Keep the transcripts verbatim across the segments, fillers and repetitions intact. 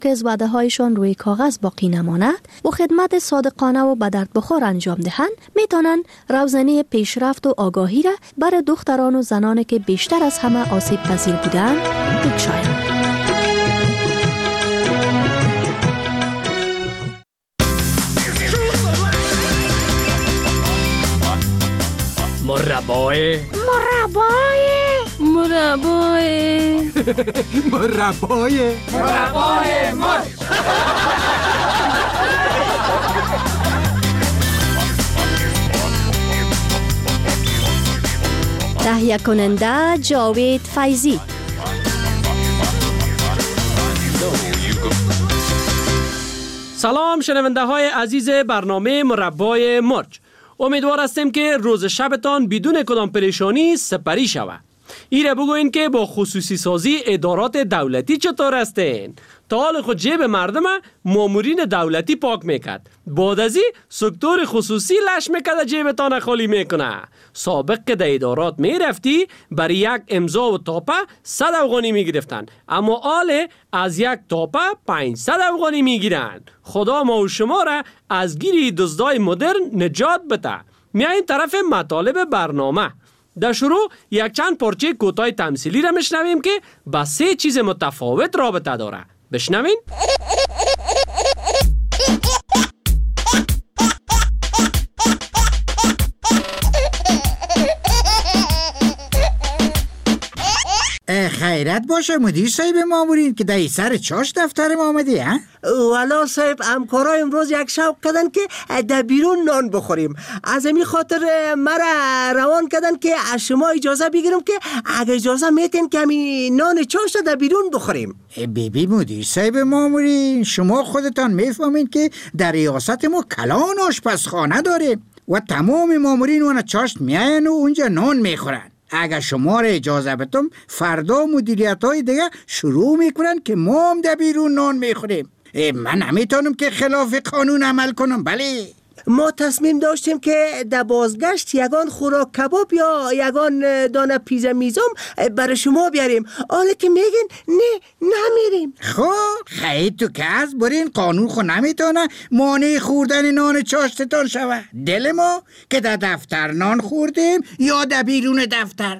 که از وعده هایشان روی کاغذ باقی نماند و خدمت صادقانه و به درد بخور انجام دهند، می توانند روزنه پیشرفت و آگاهی را برای دختران و زنانی که بیشتر از همه آسیب پذیر بودند بگشایند. مربای مربای مربای مربای مربای مرچ. تهیه کننده جاوید فیضی. سلام شنونده های عزیز برنامه مربای مرچ. امیدوار هستیم که روز شبتان بدون کدام پریشانی سپری شود. ایره بگوین که با خصوصی سازی ادارات دولتی چطور هستین؟ تا حال خود جیب مردم مامورین دولتی پاک میکرد، بعد از این سکتور خصوصی لش میکرد جیبتان خالی میکنه. سابق که در ادارات میرفتی برای یک امضا و تاپه صد افغانی میگرفتن، اما حال از یک تاپه پانصد افغانی میگیرن. خدا ما و شما را از گیری دزدای مدرن نجات بده. میاییم طرف مطالب برنامه. در شروع یک چند پارچه کوتاه تمثیلی را میشنویم که با سه چیز متفاوت رابطه داره. بشنوین. خیرت باشه مدیر صاحب مامورین که در سر چاش دفتر ما آمدی ها؟ والا صاحب همکارا امروز یک شوق کردن که در بیرون نان بخوریم. از این خاطر مرا روان کردن که از شما اجازه بگیرم که اگه اجازه میتین که همین نان چاش در بیرون بخوریم. بیبی مدیر صاحب مامورین، شما خودتان میفهمین که در ریاست ما کلان آشپزخانه داره و تمام مامورین اون چاشت میاین و اونجا نان میخورن. اگر شما را اجازه بدم فردا مدیریت های دیگه شروع میکنن که ما هم در بیرون نان میخوریم. من نمیتونم که خلاف قانون عمل کنم. بله ما تصمیم داشتیم که در بازگشت یگان خوراک کباب یا یگان دانه پیزا میزم برای شما بیاریم، حالا که میگین نه نمیریم. خب خیلی تو که از برین قانون خو نمیتونه مانع خوردن نان چاشتتان شوه. دل ما که در دفتر نان خوردیم یا در بیرون دفتر.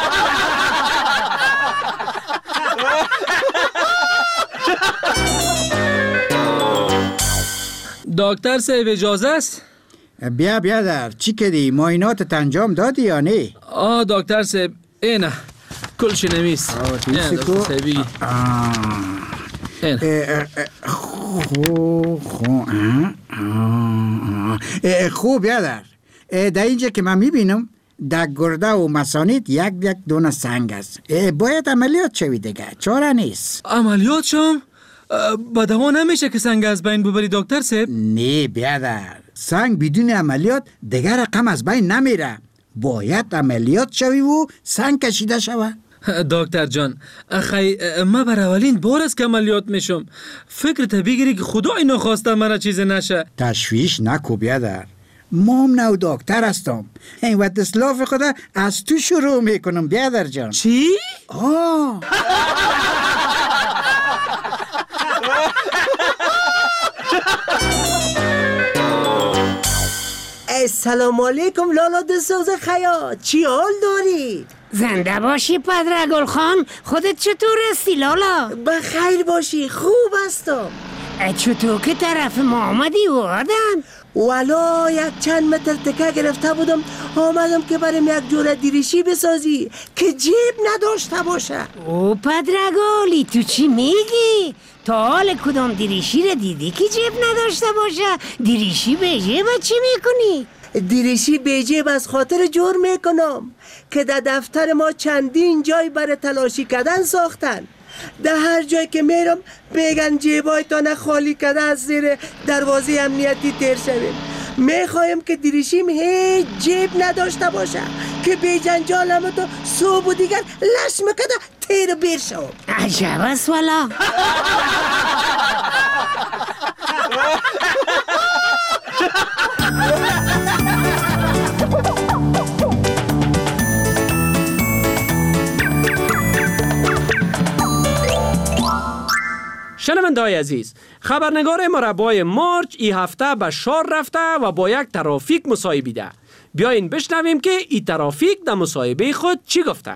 دکتر صاحب اجازه است؟ بیا بیا در چی کردی؟ معایناتت انجام دادی یا نه؟ آه دکتر صاحب اینه کلش نمیست. اینه دکتر صاحبی. خوب خوب خوب بیا در در اینجا که من میبینم در گرده و مسانید یک یک دونه سنگ است. باید عملیات شوی دیگه، چاره نیست. عملیات شم؟ با دوا نمیشه که سنگ از بین ببری دکتر صاحب؟ نه بیادر، سنگ بدون عملیات دیگه رقم از بین نمیره. باید عملیات شوی و سنگ کشیده شوه. دکتر جان خی ما بر اولین بار است که عملیات میشم. فکرت بگیری که خدای نخواسته من چیز نشه. تشویش نکو بیادر، ما هم نو دکتر هستم. این وقت اسلاف خدا از تو شروع میکنم بیادر جان. چی؟ آه السلام علیکم لالا دسوز خیاط، چی حال داری؟ زنده باشی پدر گلخان. خودت چطور هستی لالا؟ بخیر باشی، خوب هستم. چطور که طرف ما آمدی و آدم؟ والا یک چند متر تکه گرفته بودم، آمدم که بریم یک جور دیریشی بسازی که جیب نداشته باشه. او پدرگالی تو چی میگی؟ تا حال کدام دیریشی را دیدی که جیب نداشته باشه؟ دیریشی به جیب چی میکنی؟ دیریشی به جیب از خاطر جور میکنم که در دفتر ما چندین جای برای تلاشی کردن ساختن. در هر جای که میرم بگن جیبایتان خالی کرده از زیر دروازه امنیتی تیر شویم. میخوایم که دیریشیم هیچ جیب نداشته باشه که بی جنجال همه تو صبح و دیگر لش میکده تیر بیر شو. عجب است والا. شنونده شنونده‌های عزیز، خبرنگار مربای مارچ این هفته به شار رفته و با یک ترافیک مصاحبه ده. بیاین بشنویم که این ترافیک در مصاحبه خود چی گفته.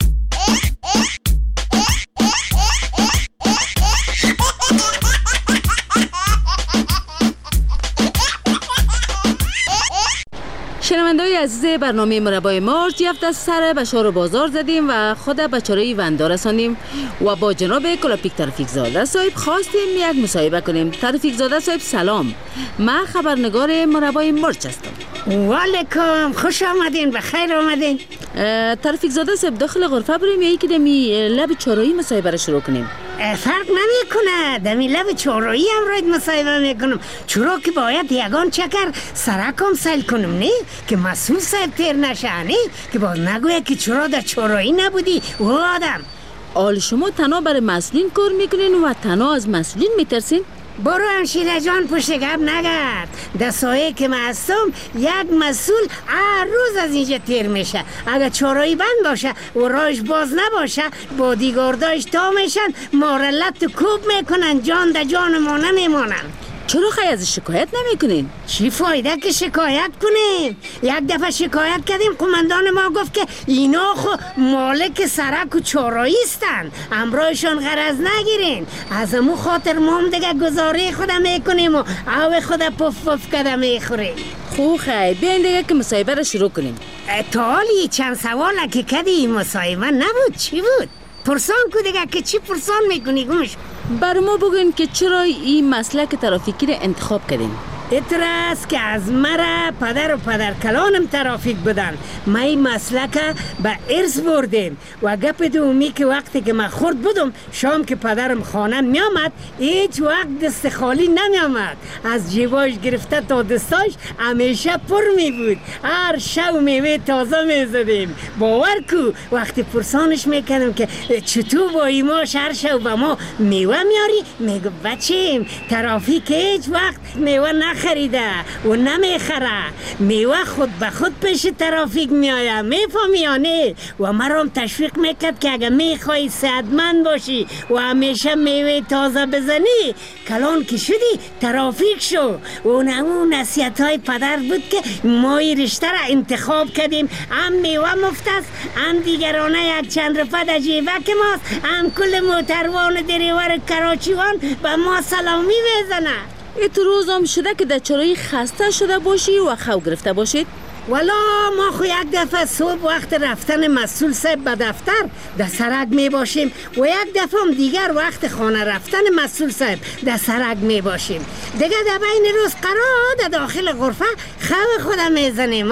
شنونده‌های عزیز برنامه مربای مارچ یفت سر به شار و بازار زدیم و خود به چاره وندا رساندیم و با جناب کلاپیک ترافیک زاده صاحب خواستیم یک مصاحبه کنیم. ترافیک زاده صاحب سلام، من خبرنگار مربای مارچ هستم. و علیکم، خوش آمدین، بخیر آمدین. ترافیک زاده صاحب داخل غرفه بریم یا یکی دمی لب چارایی مصاحبه را شروع کنیم؟ فرق نمی کنه، دمی لب چارایی هم راید مصاحبه میکنم، چرا که باید یگان چکر سرکم سیل کنم نه که مسئول صاحب تیر نشه نه که باز نگویه که چرا در چارایی نبودی و آدم. آل شما تنها برای مسئولین کار میکنین و تنها از مسئولین میترسین؟ برو همشیره جان پشت گپ نگرد. در سایه که من هستم یک مسئول هر روز از اینجا تیر میشه. اگر چارایی بند باشه و راهش باز نباشه بادیگارداش تا میشن مارلت کوب میکنن، جان در جان ما نمیمانن. چرا خیلی از شکایت نمی کنین؟ چی فایده که شکایت کنیم؟ یک دفعه شکایت کردیم قماندان ما گفت که اینا خو مالک سرک و چارایی استن، امرایشان غرض نگیرین. از امو خاطر ما هم دیگه گزاره خودم میکنیم و او خود پف پف کده میخوریم. خوب خیلی بیاین دیگه که مصاحبه را شروع کنیم. تا حالی چند سواله که کدی این مصاحبه نبود، چی بود؟ پرسان کو دیگه که چی پرسان میکنی گوش؟ بر ما بگوین که چرا این مسلک ترافیکی را انتخاب کردین؟ اتر است که از مرا پدر و پدر کلانم ترافیک بودن. ما این مسلک به ارث بردیم و گپ دومی که وقتی که من خورد بودم شام که پدرم خانه می آمد هیچ وقت دست خالی نمی آمد، از جیباش گرفته تا دستاش همیشه پر می بود. هر شب میوه تازه می زدیم. باور کو وقتی پرسانش میکنم که چطور با ایماش هر شب به ما میوه میاری میگو بچیم ترافیک هیچ وقت میوه نخ خریده و نمیخره، میوه خود به خود پیش ترافیک میآید، میفهمی یا نه؟ و مرام تشویق میکرد که اگه میخوای صحتمند باشی و همیشه میوه تازه بزنی کلان که شدی ترافیک شو. و اون نصیحت های پدر بود که ما این رشته را انتخاب کردیم، هم میوه مفت است، هم دیگرانه یک چند رفت در جیبک ماست، هم کل موتروان دریور کراچیوان به ما سلامی بزنه. ایت روز هم شده که در چرایی خسته شده باشی و خو گرفته باشید؟ والا ما خو یک دفعه صبح وقت رفتن مسئول صاحب به دفتر در سرک می باشیم و یک دفعه هم دیگر وقت خانه رفتن مسئول صاحب در سرک می باشیم. دیگه در بین روز قرار در داخل غرفه خو خودم می زنیم.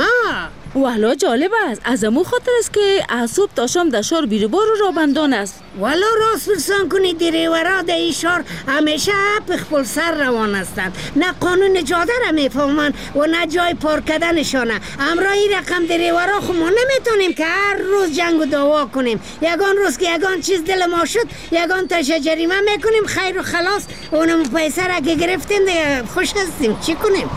والا جالب است، از امو خاطر است که از صبح تا شام در شار بیروبار و رابندان است. والا راست پرسان کنی دریورا در این شار همیشه پخپل سر روان هستند، نه قانون جاده را میفهمن و نه جای پارک کردنشانه. امرای رقم دریورا خو ما نمیتونیم که هر روز جنگ و دعوا کنیم. یگان روز که یگان چیز دل ما شد یگان تاش جریمه میکنیم خیر و خلاص، اونم پیسه را که گرفتیم دیگه خوش هستیم. چی کنیم؟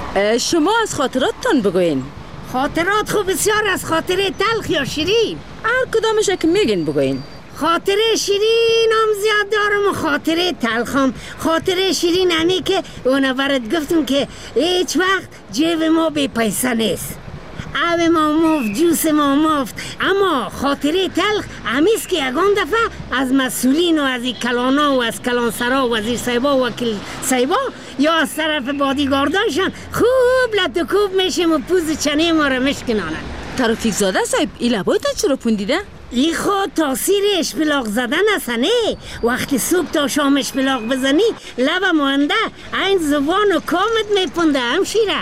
شما از خاطراتتان بگوین. خاطرات خوب بسیار از خاطره تلخ یا شیرین؟ هر کدامش که میگین بگوین. خاطره شیرین هم زیاد دارم و خاطره تلخم. خاطره شیرین همی که اونه برات گفتم که هیچ وقت جیب ما بی پیسه نیست، آب ما مفت، جوس ما مفت. اما خاطره تلخ همیست که یگان دفعه از مسئولین و از کلانا و از کلانسرا و وزیر صاحبا و وکیل صاحبا یا از طرف بادیگاردانشان خوب لط و کوب میشیم و پوز چنه ما را میشکنانن. ترافیک زاده صاحب این لبایتان چرا پوندیده؟ ای خود تاثیر اشپلاق زدن است نه؟ وقتی صبح تا شام اشپلاق بزنی لب مانده این زبان و کامت میپنده همشیره.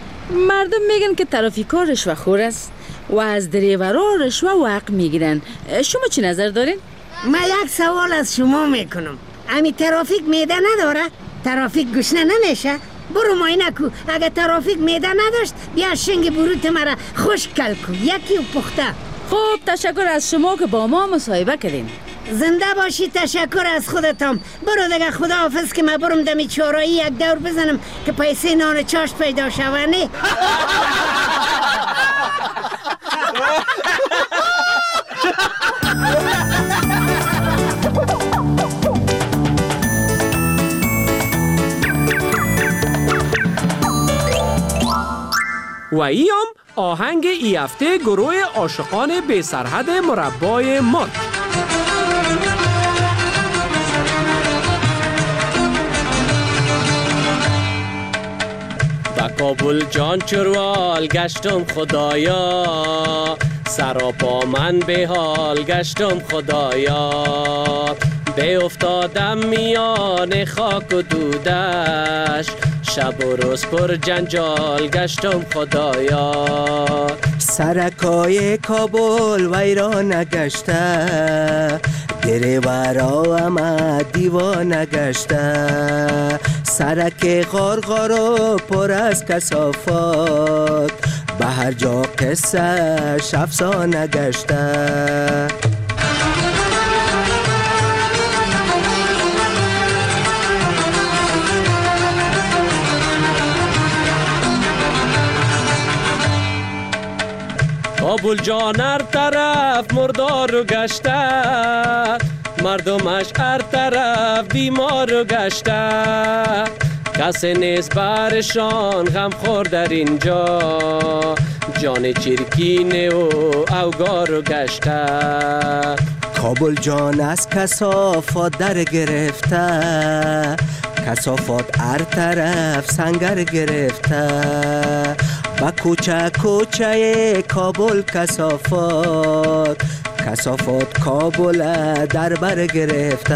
مردم میگن که ترافیکا رشوه خور است و از دریورا رشوه و حق میگیرن. شما چی نظر دارین؟ من یک سوال از شما میکنم، امی ترافیک میده نداره؟ ترافیک گشنه نمیشه؟ برو ماینه کو، اگه ترافیک میده نداشت بیا شنگ بروت مرا خشک کل کو یکی و پخته. خب تشکر از شما که با ما مصاحبه کردین. زنده باشی. تشکر از خودتم. برو دیگه خدا حافظ که من برم دمی چارایی یک دور بزنم که پیسه نان چاش پیدا شونه. و ایام آهنگ ای هفته گروه عاشقان بی سرحد مربای مرچ. با کابل جان چروال گشتم خدایا، سراپا من به حال گشتم خدایا. به افتادم میان خاک و دودش، شب و روز پر جنجال گشتم خدایا. سرکای کابل ویران گشته، دریورا همه دیوانه گشته. سرک غارغارو پر از کثافات، به هر جا قصه افسانه گشته. کابل جان هر طرف مردار و گشته، مردمش هر طرف بیمار و گشته. کسی نیست برشان غمخور در اینجا، جان چرکینه و اوگار و گشته. کابل جان از کثافات در گرفته، کثافات هر طرف سنگر گرفته. با کوچه کوچه کابل کثافات، کثافات کابل در بر گرفته.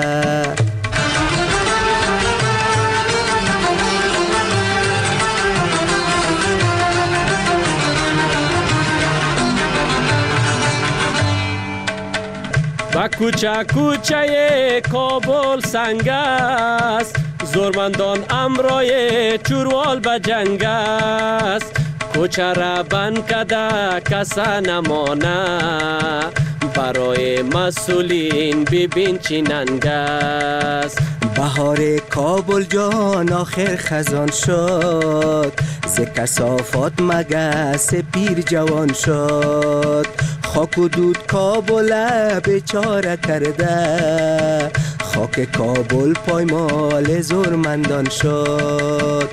با کوچه کوچه کابل سنگ است، زورمندان امرای چوروال به جنگ است. کوچه را بند کده کسا نمانه، برای مسئولین ببین چی ننگ است. بهار کابل جان آخر خزان شد، ز کثافات مگس پیر جوان شد. خاک و دود کابل بیچاره کرده، خاک کابل پایمال زورمندان شد.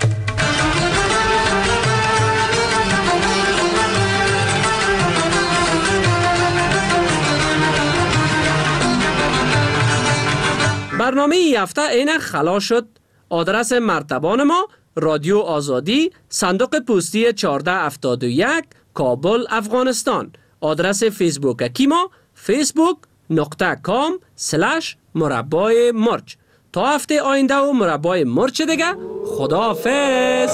برنامه ای هفته اینک خلاص شد. آدرس مرتبان ما رادیو آزادی، صندوق پستی چهارده هفتاد و یک، کابل، افغانستان. آدرس فیسبوک اکی ما فیسبوک نقطه کام سلش مربای مرچ. تا هفته آینده و مربای مرچ دیگه، خداحافظ.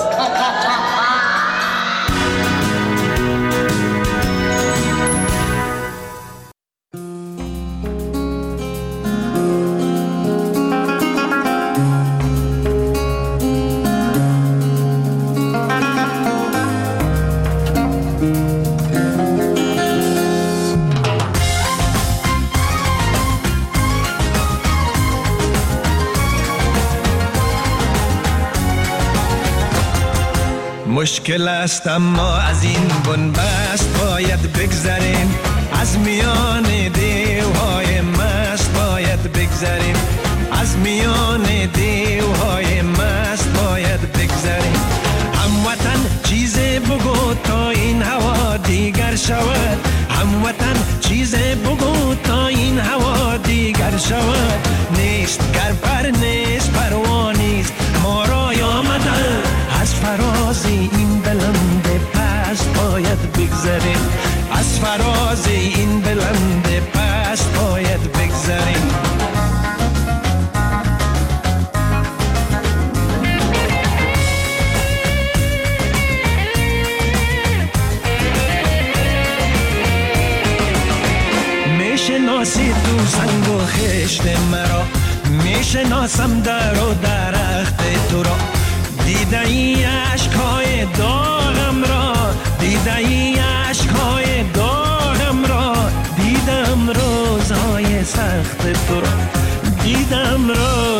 مشکل است اما از این بنبست باید بگذریم، از میان دیوهای مست باید بگذریم، از میان دیوهای مست باید بگذریم. هموطن چیزی بگو تا این هوا دیگر شود، هموطن چیزی بگو تا این هوا دیگر شود. نیست گر پر نیست پروانیست، ما را آمده از فراز این بلند پست باید بگذریم، از فراز این بلند پست باید بگذریم. میشناسی تو سنگ و خشت مرا، میشناسم در و درخت تو را. دیده ای عشقای داغم را، دیده ای عشقای داغم را. دیدم روزهای سخت تو را، دیدم روز